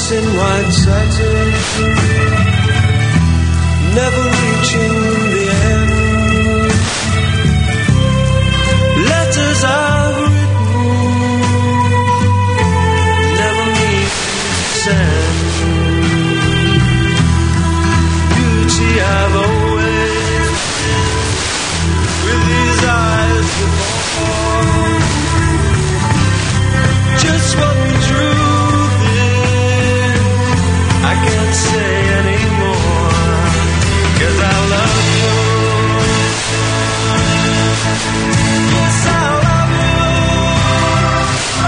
dress in white satin, never reaching the end. Letters I've written, never need to send. Beauty I've always with these eyes before. Just what the truth is, I can't say anymore, 'cause I love you. Yes, I love you. Oh,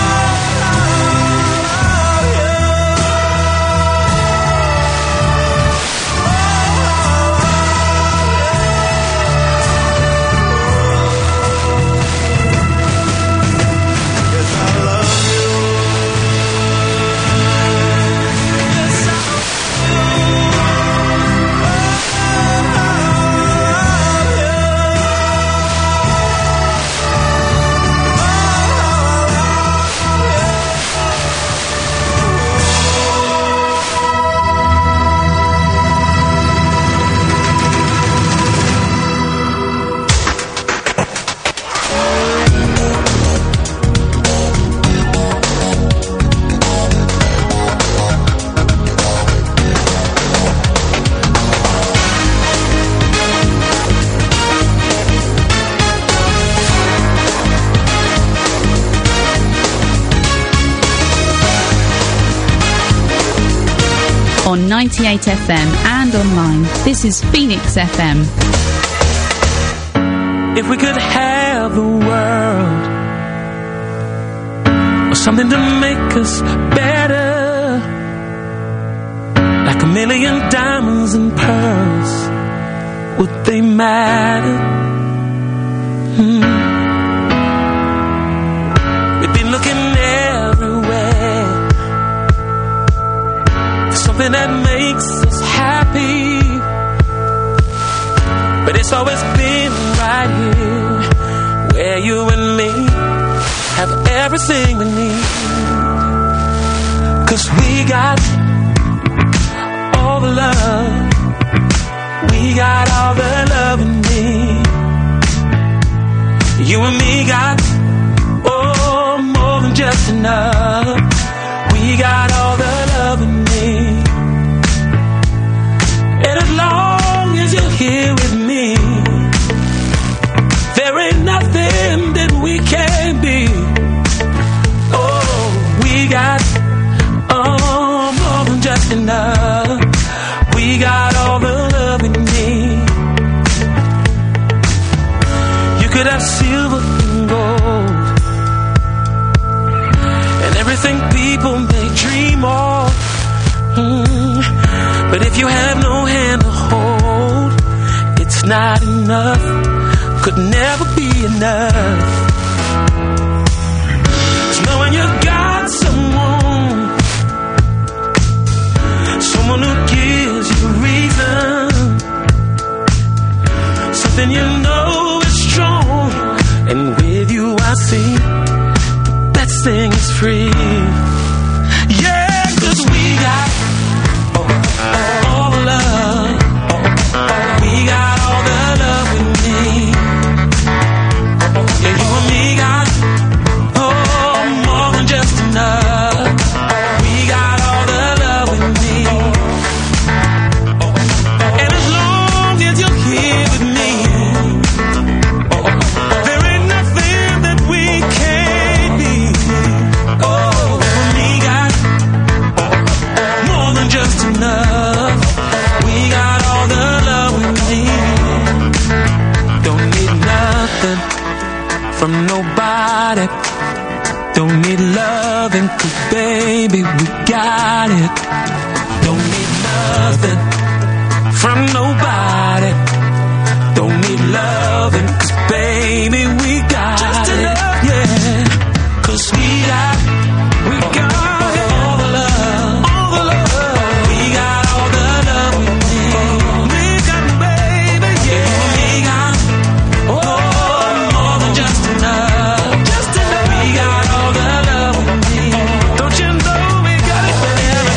on 98 FM and online. This is Phoenix FM. If we could have the world, or something to make us better, like a million diamonds and pearls, would they matter? We've been looking everywhere, something that makes us happy, but it's always been right here, where you and me have everything we need. 'Cause we got all the love, we got all the love we need. You and me got, oh, more than just enough. We got all the love we need. And as long as you're here with me, there ain't nothing that we can't be. Oh, we got more than just enough. We got all the love we need. You could have silver and gold, and everything people may dream of. But if you have no hand to hold, it's not enough, could never be enough. It's knowing you got someone who gives you reason, something you know is strong, and with you I see that thing is free. Yeah, 'cause we got all the love, we got all the love we need. Yeah, you and me got, oh, more than just enough. We got all the love we need. And as long as you're here with me, there ain't nothing that we can't be. Oh, we got more than just enough. We got all the love we need. Don't need nothing from nobody. Don't need loving, 'cause baby, we got it. Don't need nothing from nobody. Don't need loving, 'cause baby, we got just it. Enough. Yeah, 'cause we got all the love, all the love. We got all the love we need. We got, baby, yeah. We got, oh, more than just enough. Just enough. We got all the love we need. Don't you know we got it for everybody?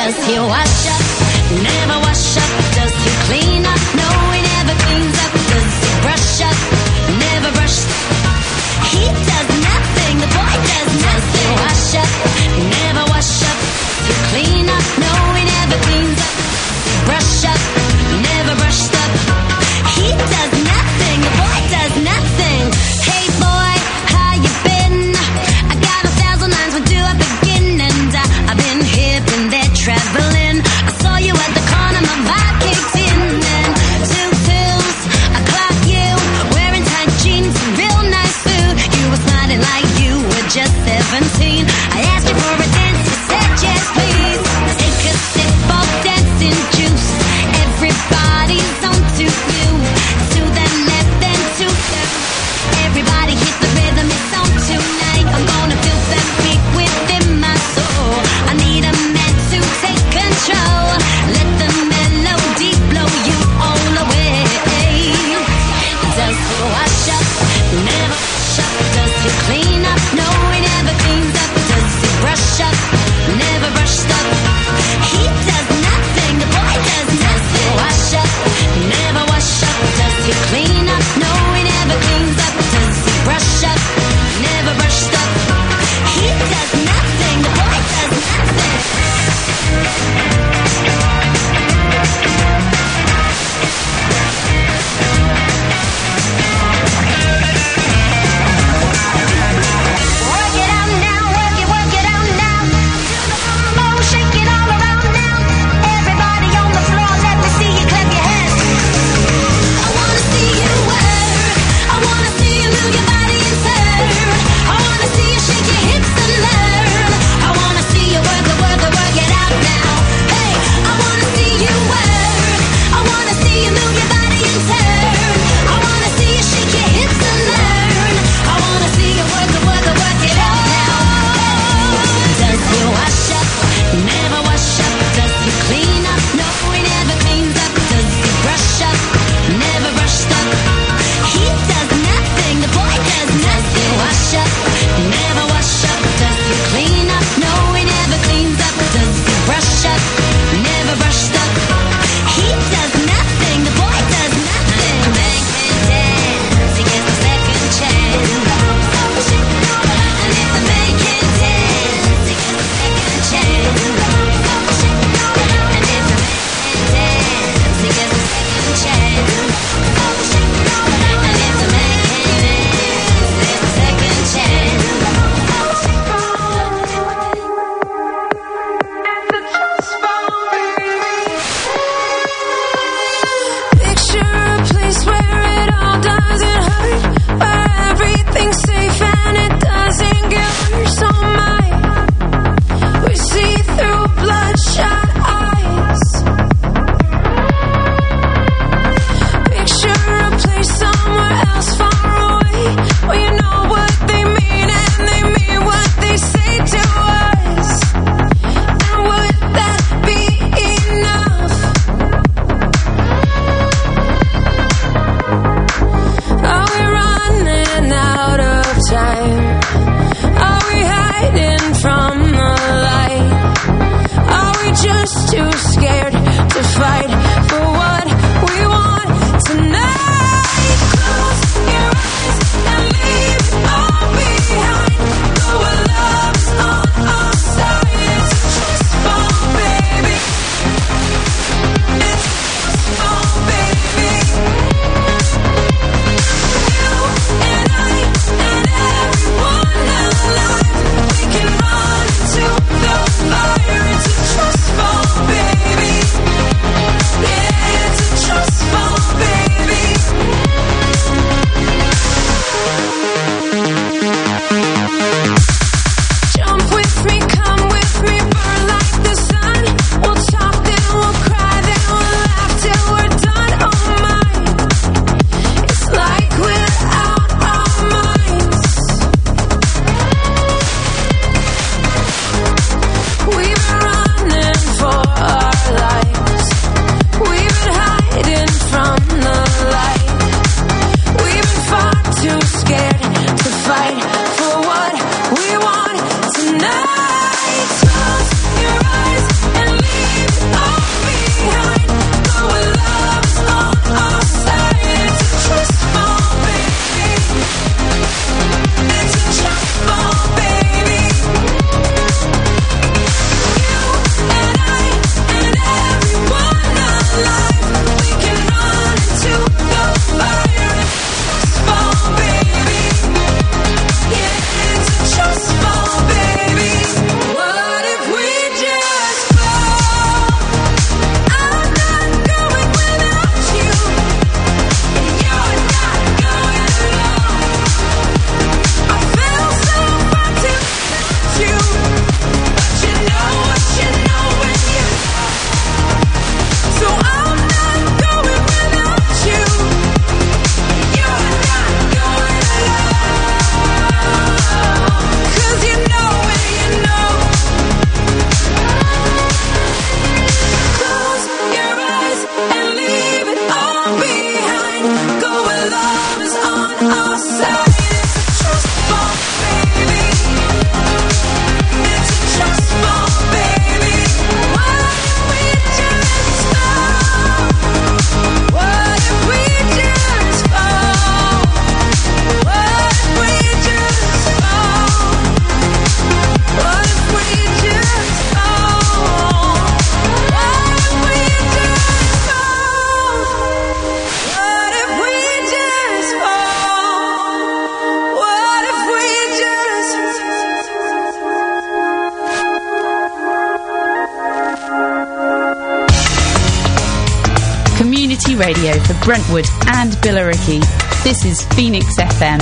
Does he wash up? Never wash up. Does he clean up? No, he never cleans up. Does he brush up? Never brush. He does nothing. The boy does nothing. Does he wash up? Never wash up. Does he clean up? No, he never cleans up. Brush up? Never brushed up. He does nothing. The boy does nothing. Hey boy, how you been? I got 1,000 lines. Where do I begin? And I've been here, been there, traveling. Community radio for Brentwood and Billericay. This is Phoenix FM.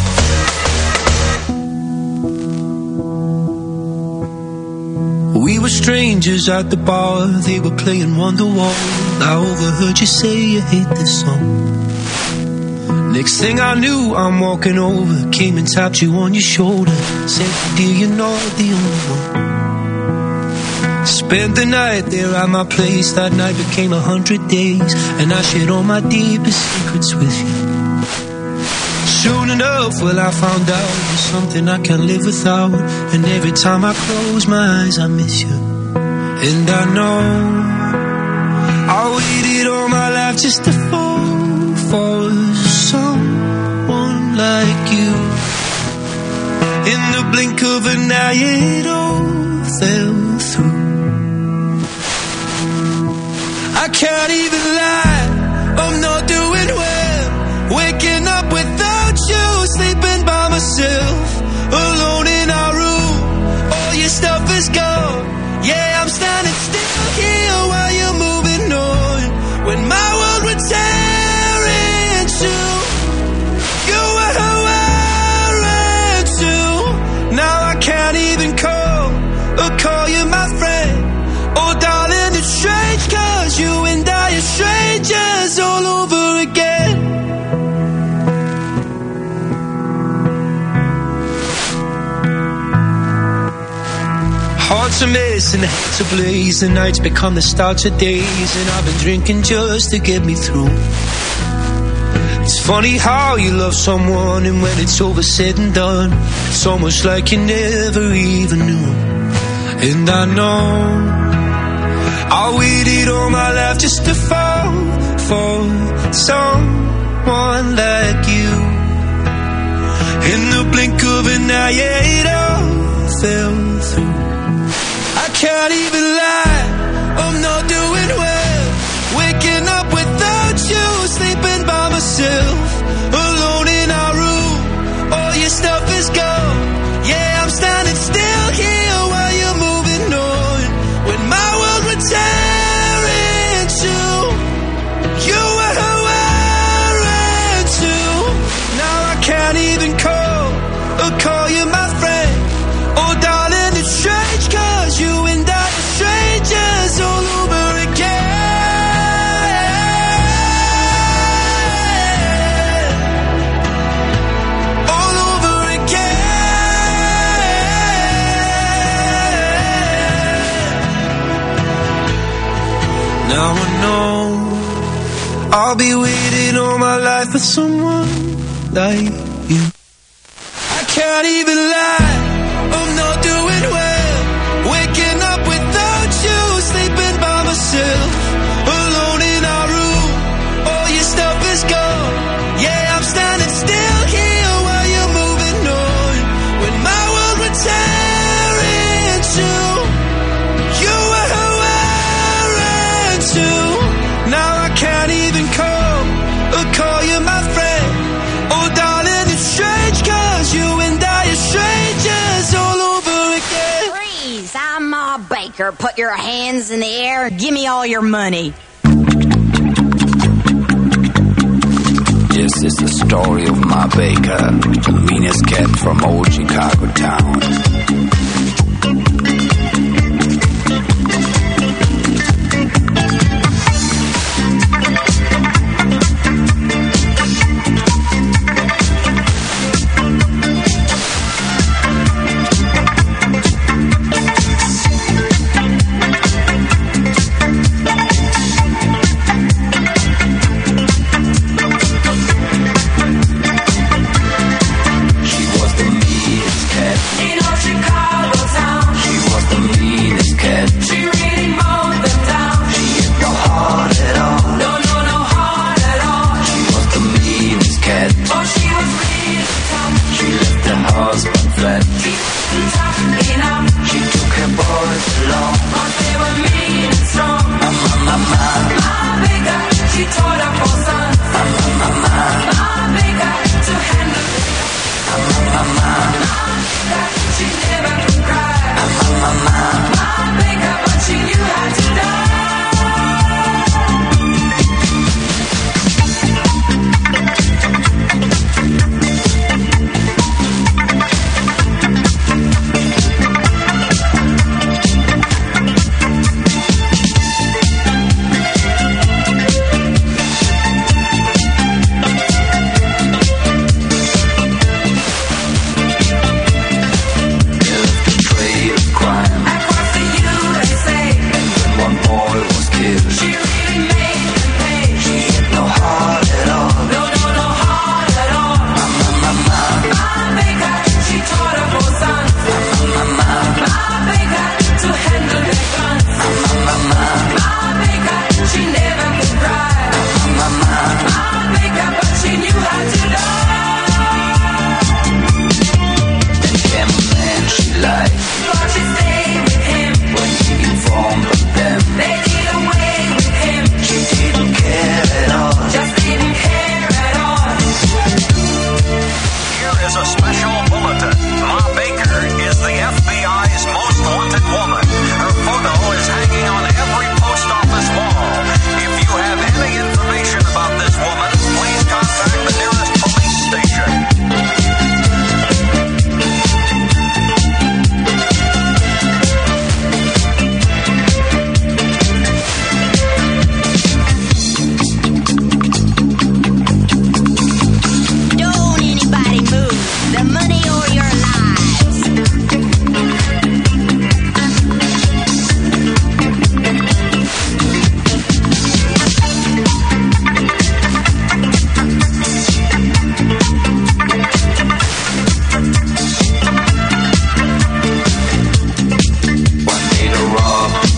We were strangers at the bar, they were playing Wonderwall. I overheard you say you hate this song. Next thing I knew, I'm walking over, came and tapped you on your shoulder, said, dear, you're not the only one. Spent the night there at my place, that night became 100 days, and I shared all my deepest secrets with you. Soon enough, well, I found out there's something I can't live without, and every time I close my eyes, I miss you. And I know I waited all my life just to fall for someone like you. In the blink of an eye, it all fell through. I can't even lie, I'm not doing well. Waking up without you, sleeping by myself, alone in our room. All your stuff is gone. Yeah, I'm standing still here while you're moving on. When my world would tear in two, you were who I ran to. Now I can't even call you my friend. Oh darling, it's strange, 'cause you and I are strangers all over again. Hearts a mess and heads ablaze, the nights become the starts of days, and I've been drinking just to get me through. It's funny how you love someone, and when it's over said and done, it's almost like you never even knew. And I know I waited all my life just to fall for someone like you. In the blink of an eye, it all fell through. I can't even lie, I'm not doing well. Waking up without you, sleeping by myself, alone in our room. All your stuff is gone. Yeah, I'm standing still here while you're moving on. When my world would tear in two, you were who I ran to. Now I can't even call you my friend. Oh darling, it's strange, 'cause you and I are strangers all over again. All over again. Now I know I'll be waiting all my life for someone like you. I can't even lie, I'm not doing well. Waking up without you, sleeping by myself, alone in our room. All your stuff is gone. Yeah, I'm standing still here while you're moving on. When my world would tear in two, you were who I ran to. Now I can't even call you my friend. Oh darling, it's strange, 'cause you and I are strangers all over again. Freeze! I'm Ma Baker. Put your hands in the air and give me all your money. This is the story of Ma Baker, the meanest cat from old Chicago town. In our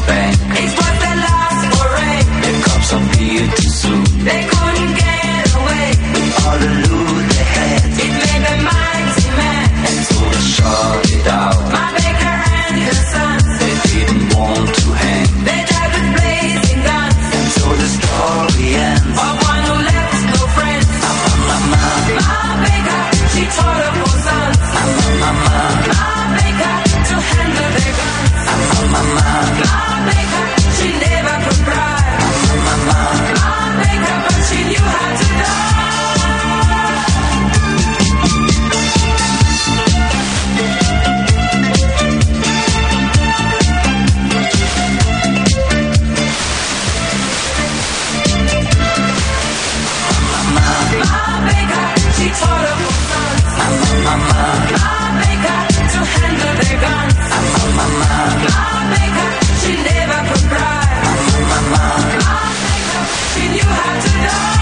bang. It was their last foray. The cops appeared too soon. They couldn't get away. All the loot they had, It made them mighty mad. and so they shot it out. My baker and his sons, They didn't want to hang, they died with blazing guns. and so the story ends. Of one who left no friends. Mama, My baker, she taught her four sons. mama, My baker, to handle their guns. mama, My baker, she never could cry. mama. My baker, but she knew how to die. My baker, she taught her four sons. My baker, to handle their guns. My baker, she never could cry. My baker, she knew how to die.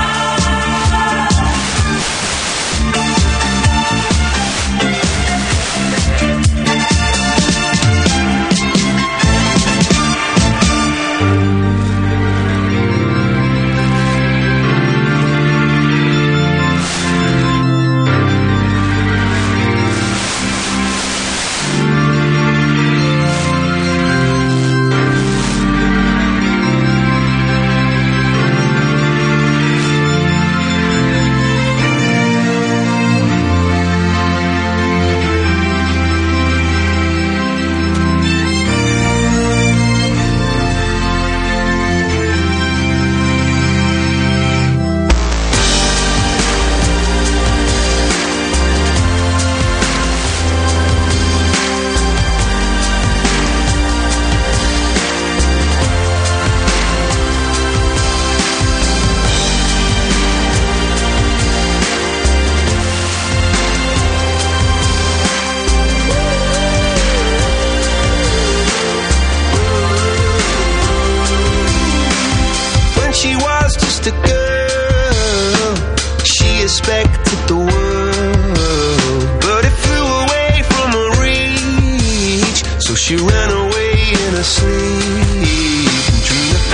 When she was just a girl, she expected the world, but it flew away from her reach. So she ran away in her sleep and dreamed of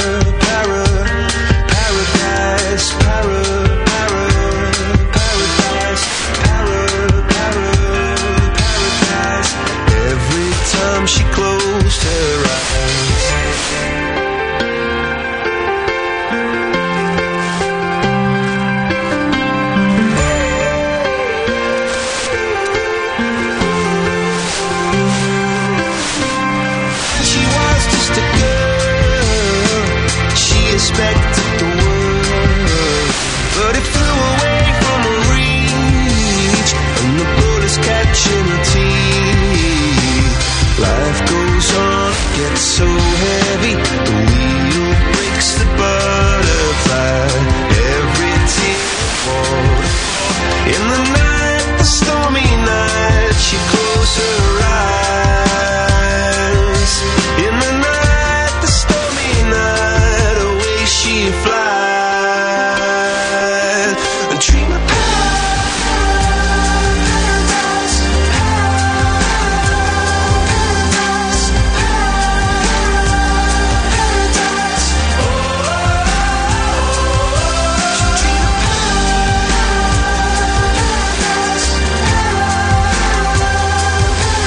paradise, paradise. Every time she closed her eyes. She was just a girl, she expected the world, but it flew away from her reach, and the bullets catching her teeth. Life goes on, gets so heavy, the wheel breaks the butterfly. Every tear falls. In the night, the stormy night, she closed her eyes. In the night, the stormy night, away she flies. And dream of paradise, paradise, paradise. Oh, dream of paradise, paradise.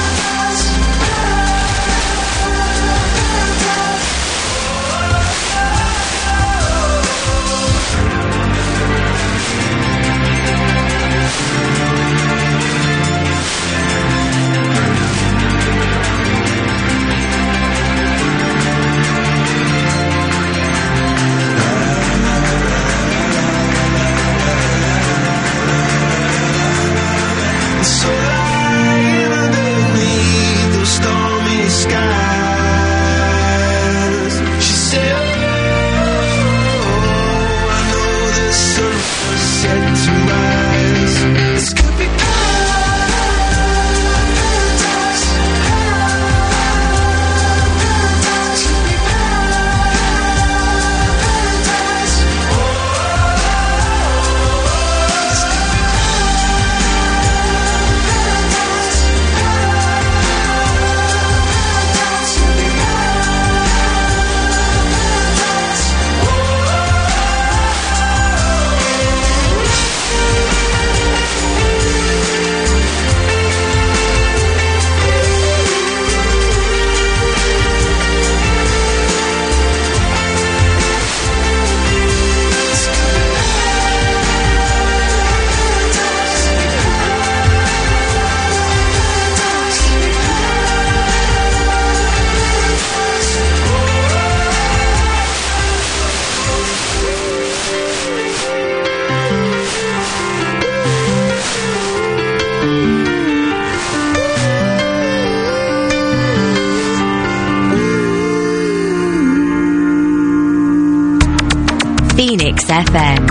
Phoenix FM.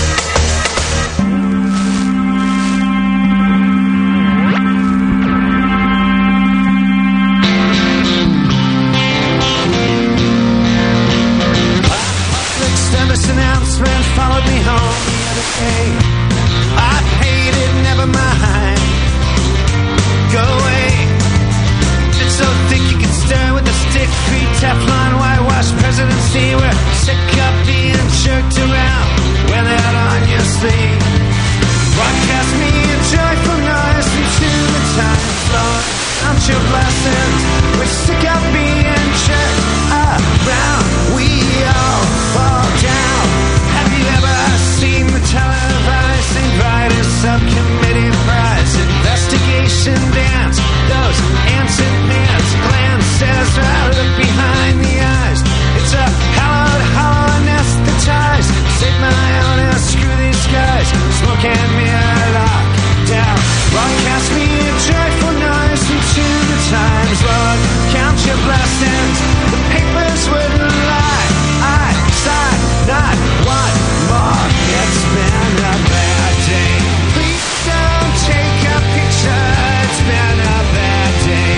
Service announcement followed me home the other day. I hate it, never mind. Go away. It's so thick you can stir with a stick. 3 Teflon whitewash presidency. We're sick of being jerked around. Wear that on your sleeve. Broadcast me a joyful noise into the times, Lord. Count your blessings. We're sick of being jerked around. We all fall down. Have you ever seen the televised Invited Subcommittee Prize investigation dance? Those ants and pants glances right up behind the eyes. It's a hallowed, hollow anesthetized. Save my own and screw these guys. Smoke and mirror lock down. Broadcast me a joyful noise into the times, Lord. Count your blessings. The papers wouldn't lie. I sign not one more. It's been a bad day. Please don't take a picture. It's been a bad day.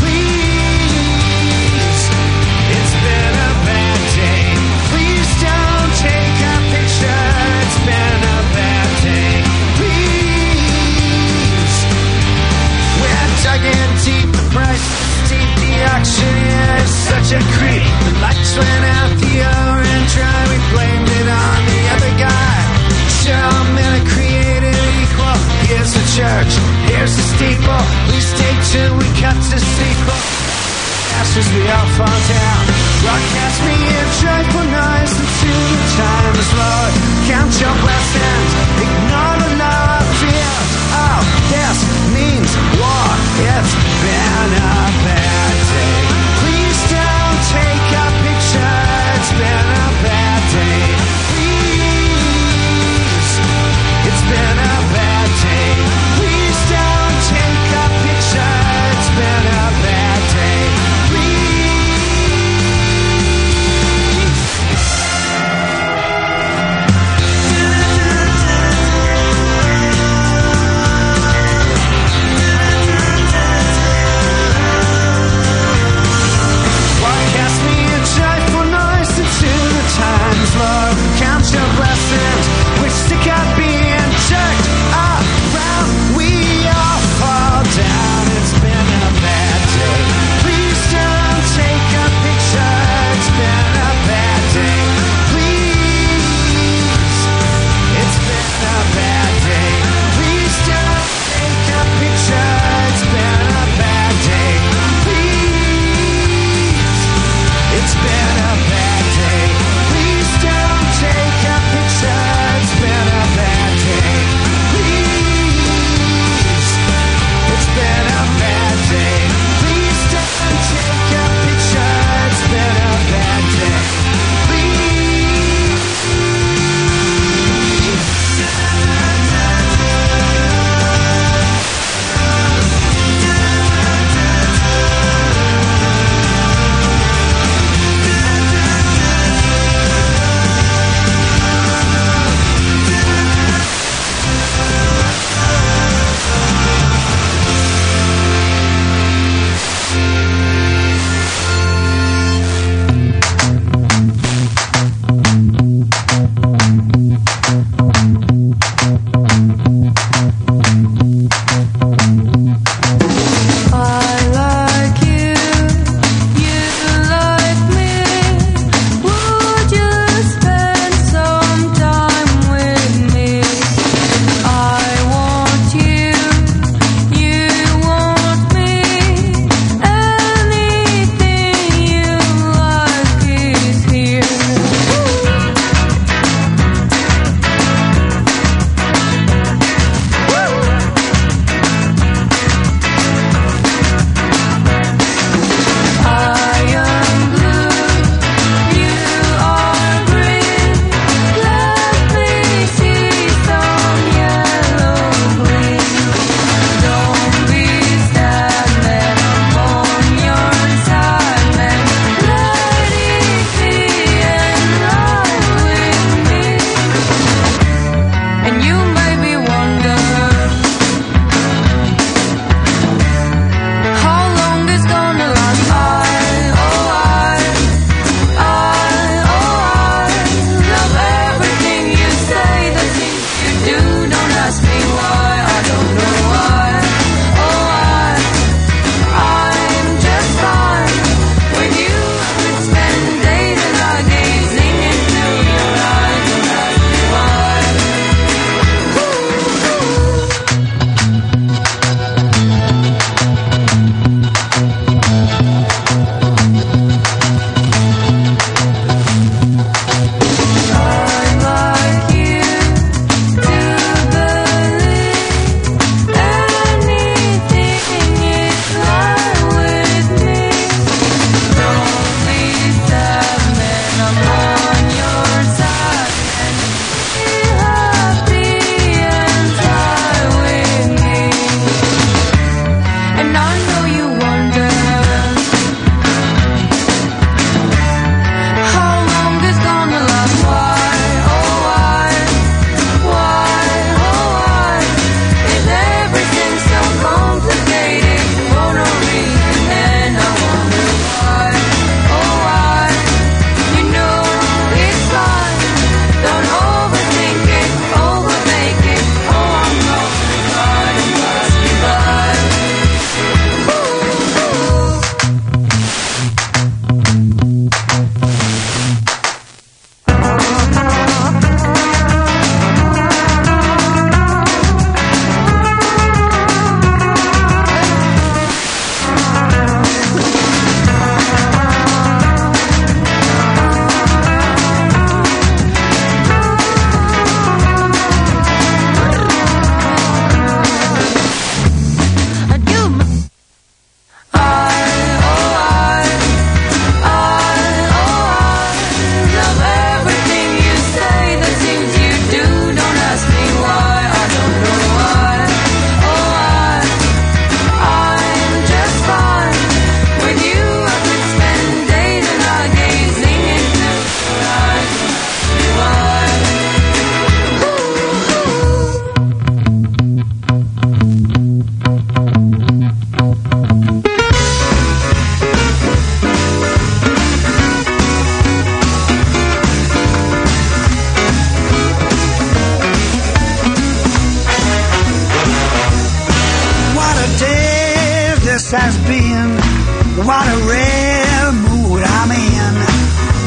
Please. It's been a bad day. Please don't take a picture. It's been a bad day. Please. We're dug in deep. The price steep. The auctioneer is such a creep. The lights went out. The oven dry. We blamed it on the other guy. Sure, all men are created equal. Here's the church. Here's the steeple. We stay till we cut to sequel. As we all fall down. Broadcast me a joyful noise into the times, Lord. Count your blessings. Ignore the love fears. Oh, this means war. It's been a bad day. Please don't take a picture. It's been a bad day. Please. It's been a bad day. Please don't take a picture. It's been a bad day. Please.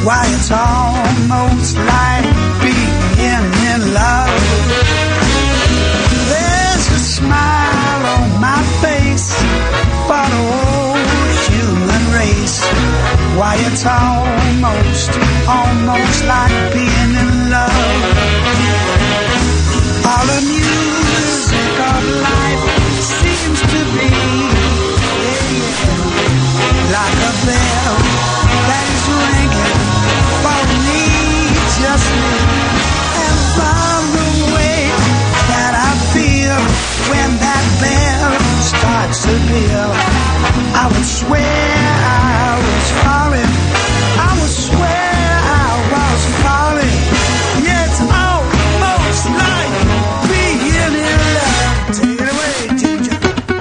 Why, it's almost like being in love. There's a smile on my face for the whole human race. Why, it's almost like being in love. All the music of life seems to be like a bell that is ringing for me, just me. And from the way that I feel when that bell starts to peal, I would swear I was falling. I would swear I was falling. Yeah, it's almost like being in love. Take it away, teacher.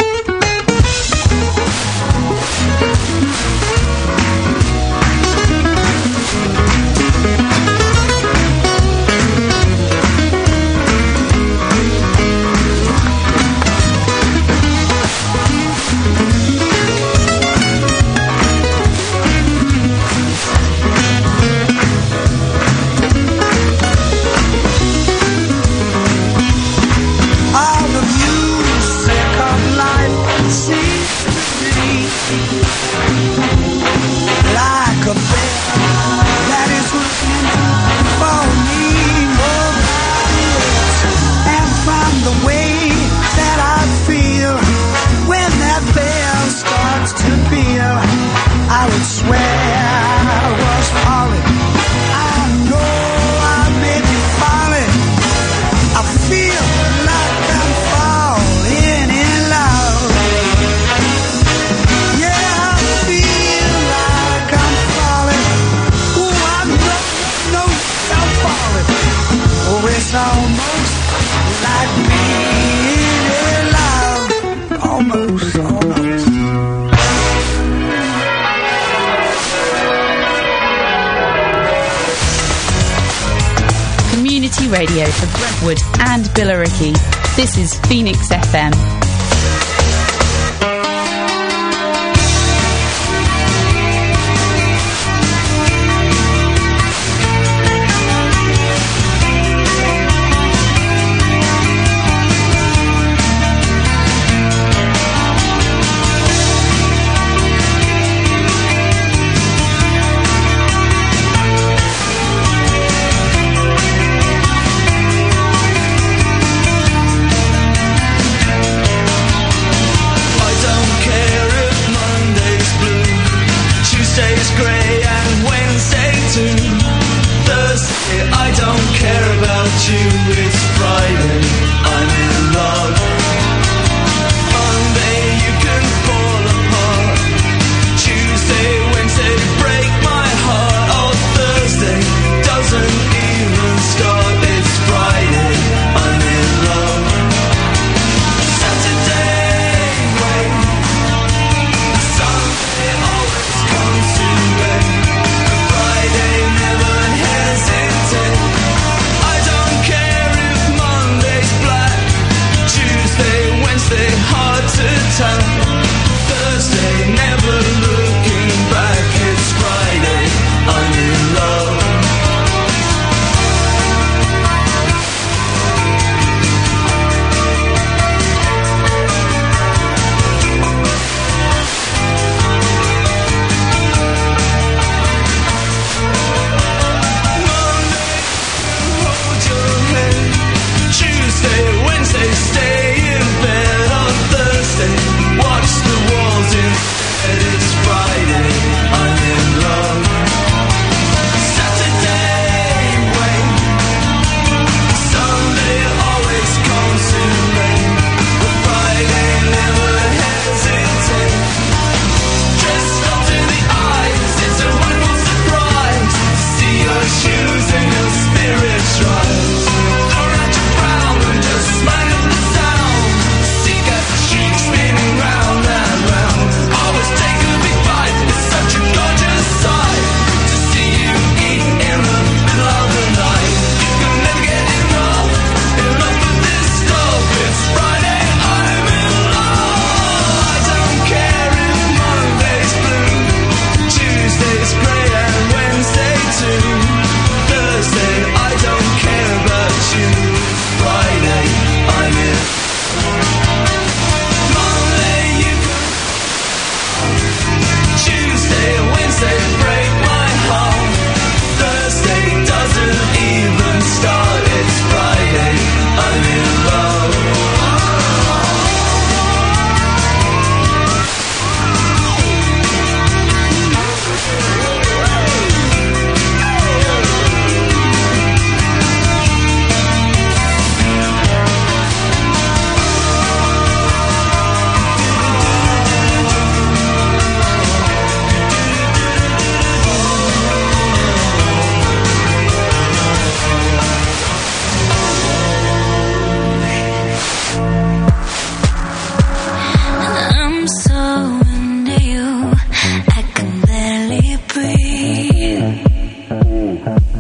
Radio for Brentwood and Billericay. This is Phoenix FM.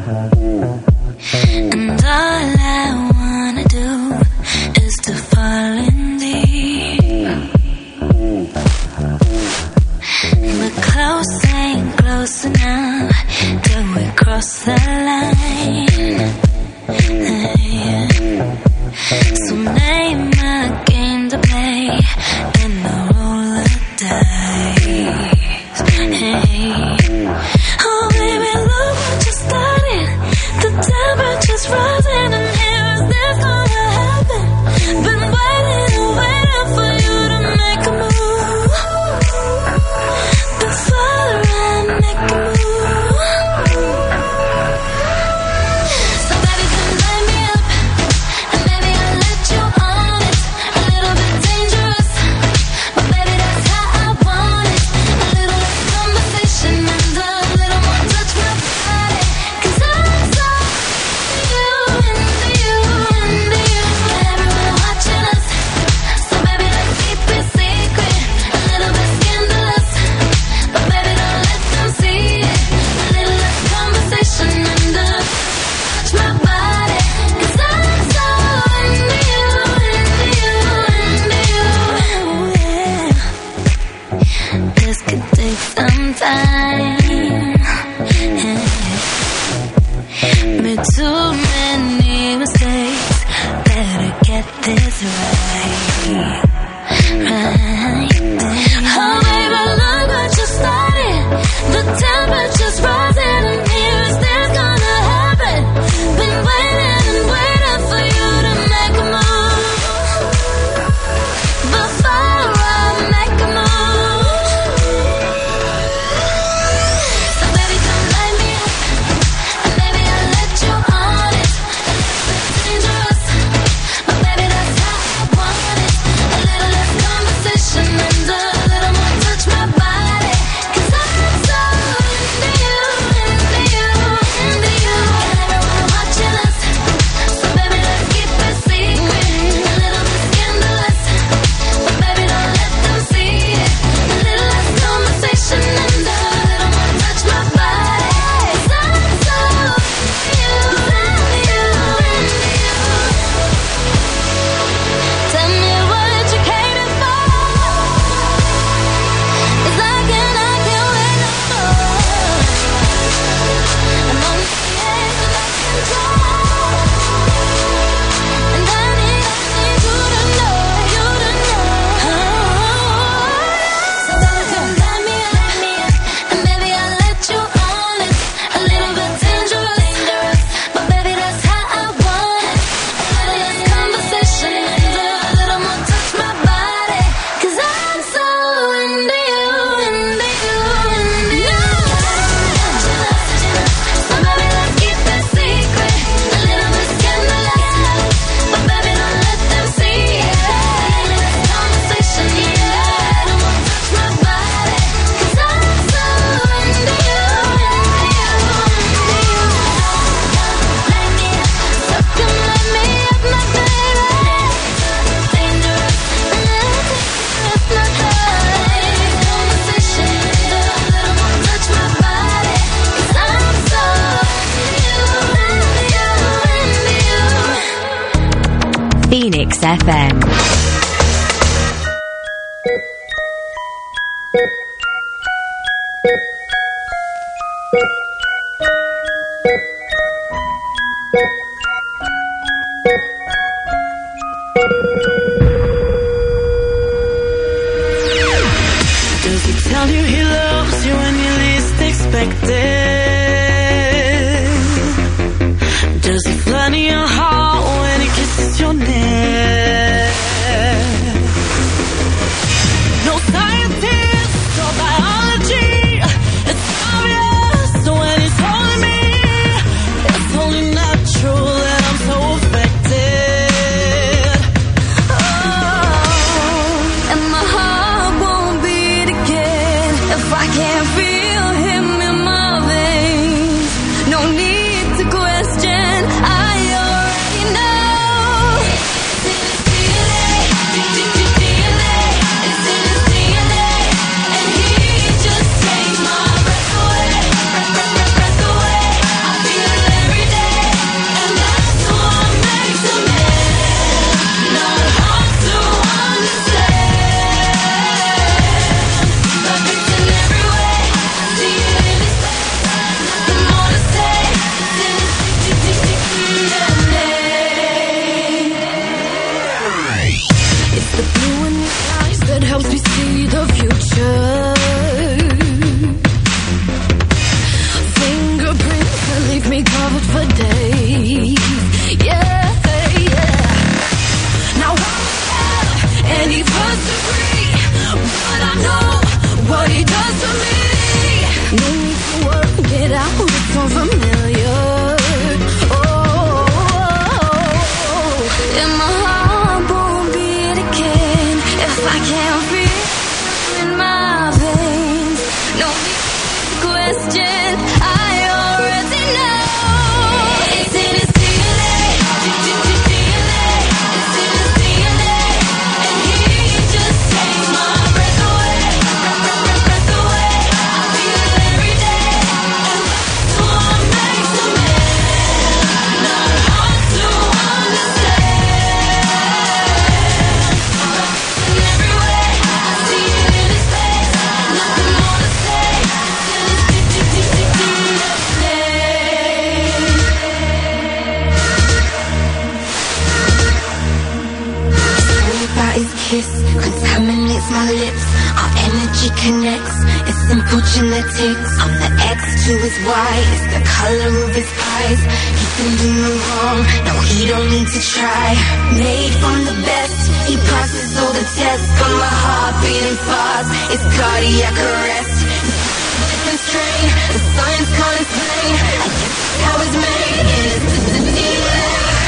And all I wanna do is to fall in deep. But close ain't close enough till we cross the line. So name a game to play and I'll roll the dice. Hey. Oh baby, look what you started. The temperature's rising and here is this gonna happen. Been waiting and waiting for you to make a move. Before I make a move. So baby, come light me up and maybe I'll let you on it. A little bit dangerous, but baby that's how I want it. A little less conversation and a little more touch my body. 'Cause I'm so into you, into you. Everyone watching us, so baby let's keep it secret. A little bit scandalous, but baby don't let them see it. A little less conversation and touch my body. 'Cause I'm so into you, into you, into you. Yeah. This could take some time. Made too many mistakes. Better get this right. Right. Oh baby, look what you started. The temperature's rising and here is this gonna happen. Been waiting and waiting for you to make a move. Before I make a move. So baby, come light me up and maybe I'll let you on it. A little bit dangerous, but baby that's how I want it. A little less conversation and a little more touch my body. 'Cause I'm so into you, into you, into you. Everyone watching us, so baby let's keep it secret. A little bit scandalous, but baby don't let them see it. A little less conversation and a little more touch my body. 'Cause I'm so into you, into you, into you. Tell me what you cater for. 'Cause I can't wait no more. I'm on the edge of my control. And I need you to know, you to know. So baby, come light me up, and baby I'll let you on it. A little bit dangerous, but baby that's how I want it. A little less conversation and a little more touch my body. 'Cause I'm so into you, into you, into you. So baby let's keep it secret. A little bit scandalous, but baby don't let them see it. A little less conversation, yeah. A little more touch my body. 'Cause I'm so into you, into you, into you. Light me up, so come light me up, my baby. Dangerous, that's not right. Conversation, a little more touch my body. 'Cause I'm so into you, into you, into you. Phoenix FM. Does he tell you he loves you when you least expect it? Does he flirt in your heart when he kisses your neck? No scientist or biology, it's obvious when he's holding me. It's only natural that I'm so affected. Oh, And my heart won't beat again if I can't feel him in my veins. No need to question, I kiss contaminates my lips. Our energy connects. It's simple genetics. I'm the X to his Y. It's the color of his eyes. He can do no wrong. No, he don't need to try. Made from the best. He passes all the tests. Got my heart beating fast. It's cardiac arrest. Different strain. The science can't explain. I guess that's how it's made. It's the DNA.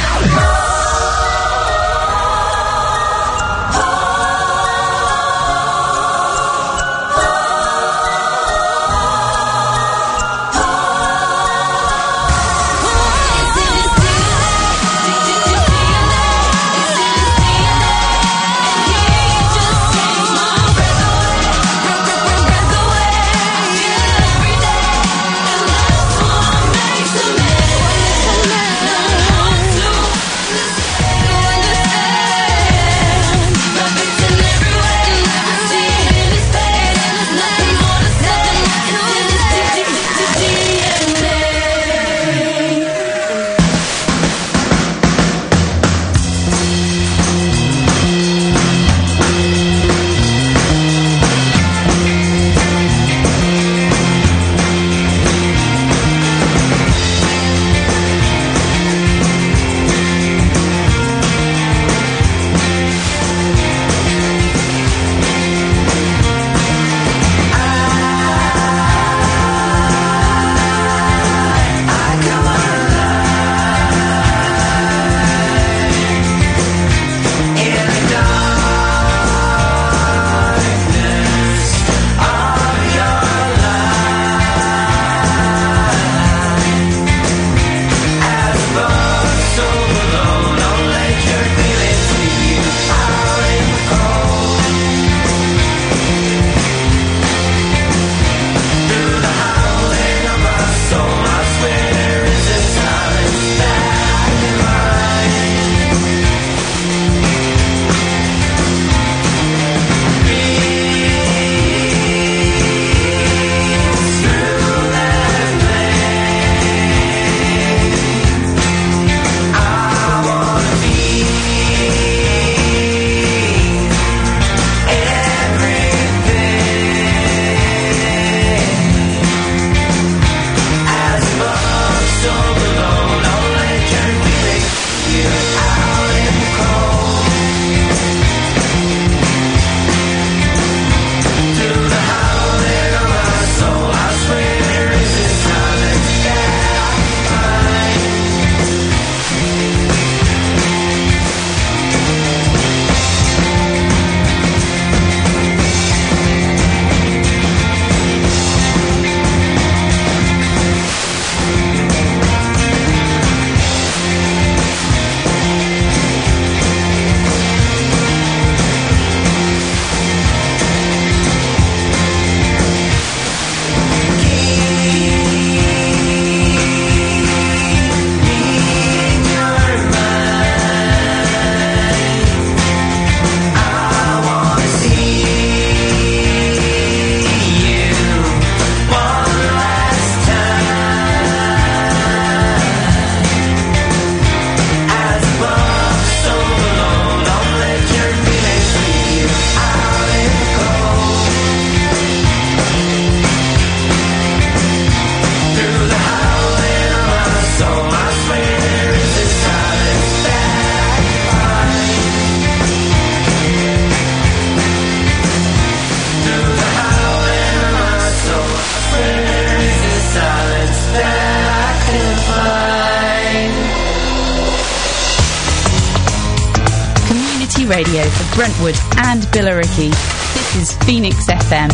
Radio for Brentwood and Billericay. This is Phoenix FM.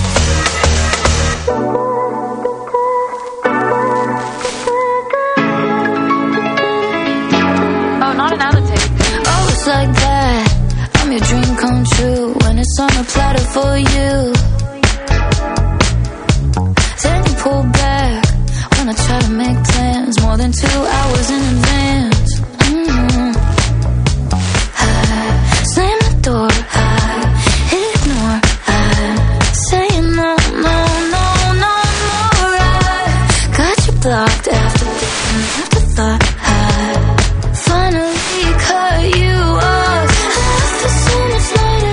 Oh, not another tape. Oh, it's like that. I'm your dream come true when it's on a platter for you. Then you pull back when I try to make plans more than 2 hours in advance. Door, I ignore, I say no, no, no, no more. I got you blocked after thought. I finally cut you off. I feel so much lighter.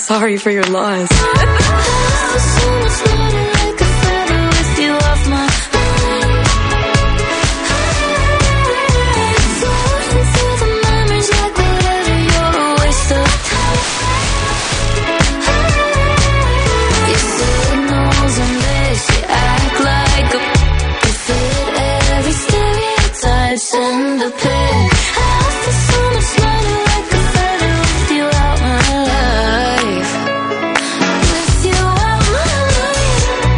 sorry for your loss. In the pit, I feel so much lighter, like a feather with you out my life. With you out my life.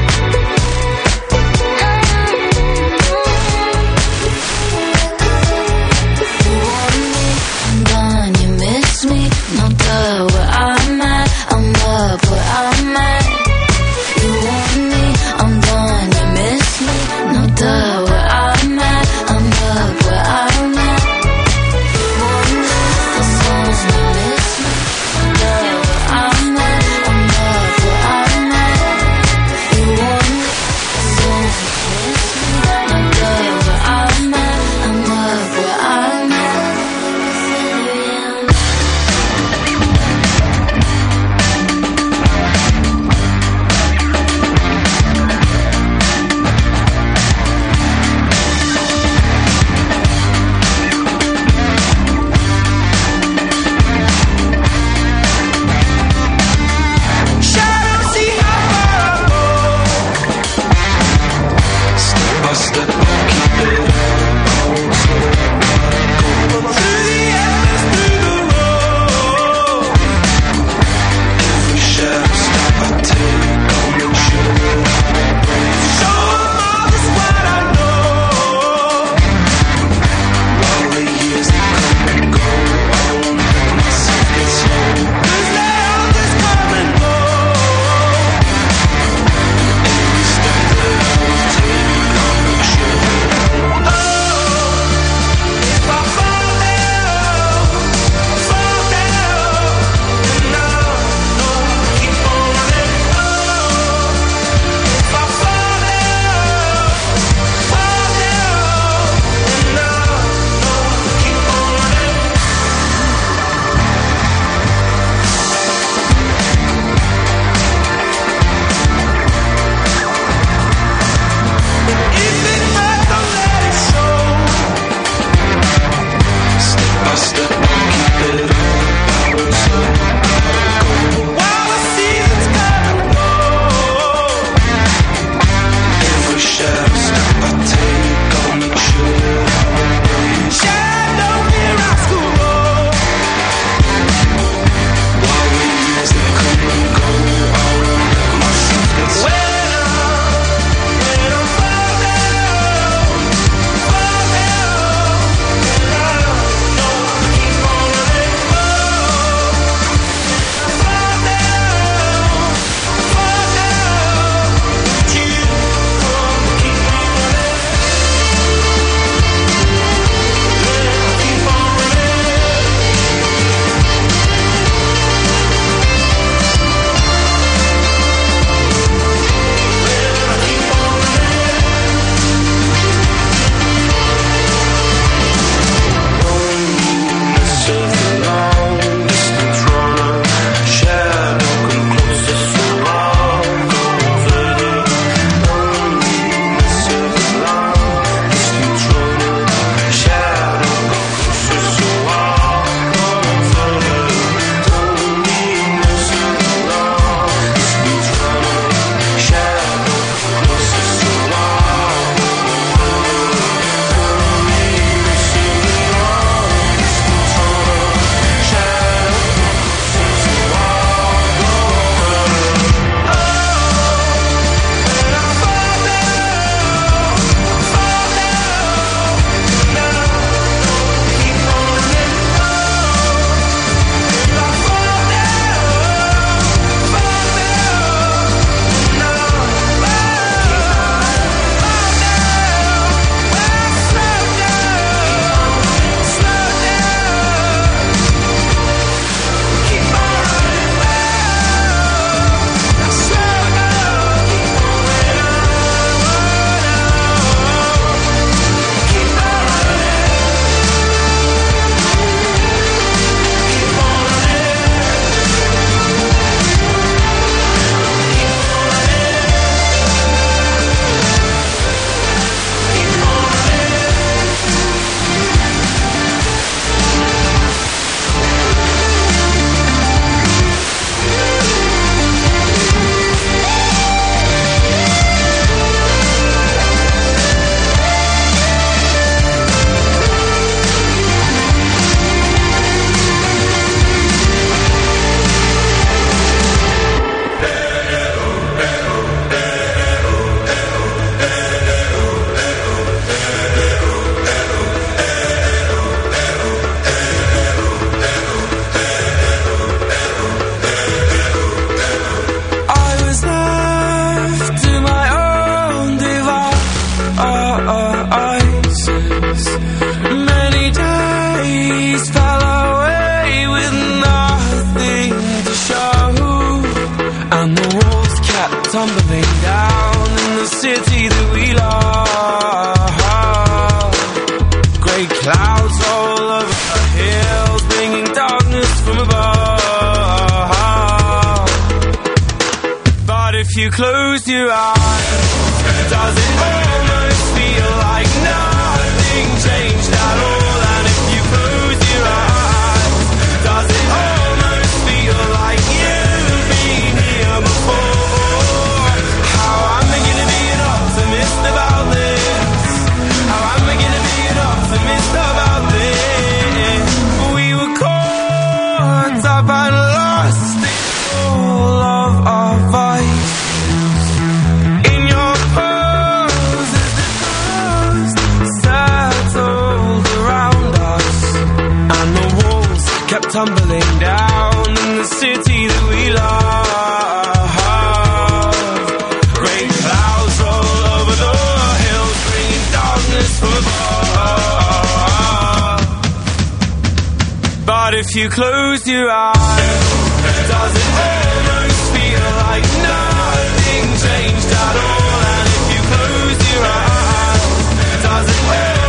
the walls kept tumbling down in the city that we love. Grey clouds all over the hills, bringing darkness from above. But if you close your eyes, does it almost feel like nothing changed at all? And if you close your eyes, does it almost feel like you've been here before? How am I gonna be an optimist about this? How am I gonna be an optimist about this? We were caught up and lost in all of our vice. In your pose as the ghost settled around us, and the walls kept tumbling down in the city that we love. Great clouds roll over the hills, bringing darkness from above. But if you close your eyes, does it almost feel like nothing changed at all? And if you close your eyes, does it